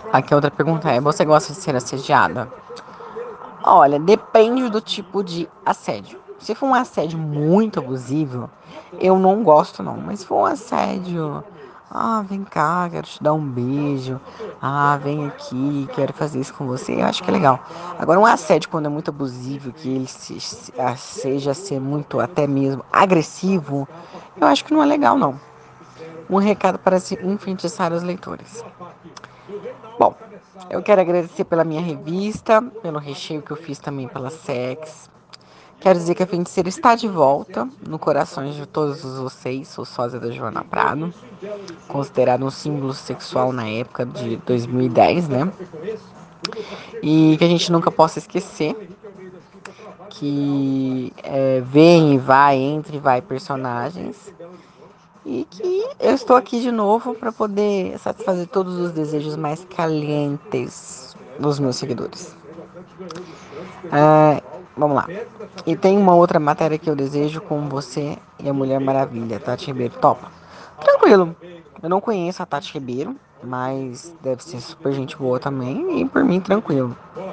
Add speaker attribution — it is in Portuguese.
Speaker 1: Aqui a outra pergunta é: você gosta de ser assediada? Olha, depende do tipo de assédio. Se for um assédio muito abusivo, eu não gosto não. Mas se for um assédio, vem cá, quero te dar um beijo. Vem aqui, quero fazer isso com você, eu acho que é legal. Agora, um assédio quando é muito abusivo, que ele seja ser muito até mesmo agressivo, eu acho que não é legal não. Um recado para se enfeitiçar os leitores. Bom, eu quero agradecer pela minha revista, pelo recheio que eu fiz também pela Sex. Quero dizer que a Feiticeira está de volta no corações de todos vocês. Sou sósia da Joana Prado, considerado um símbolo sexual na época de 2010, né? E que a gente nunca possa esquecer que vem e vai, entra e vai personagens. E que eu estou aqui de novo para poder satisfazer todos os desejos mais calientes dos meus seguidores. Vamos lá. E tem uma outra matéria que eu desejo com você e a Mulher Maravilha, Tati Ribeiro. Topa? Tranquilo. Eu não conheço a Tati Ribeiro, mas deve ser super gente boa também. E por mim, tranquilo.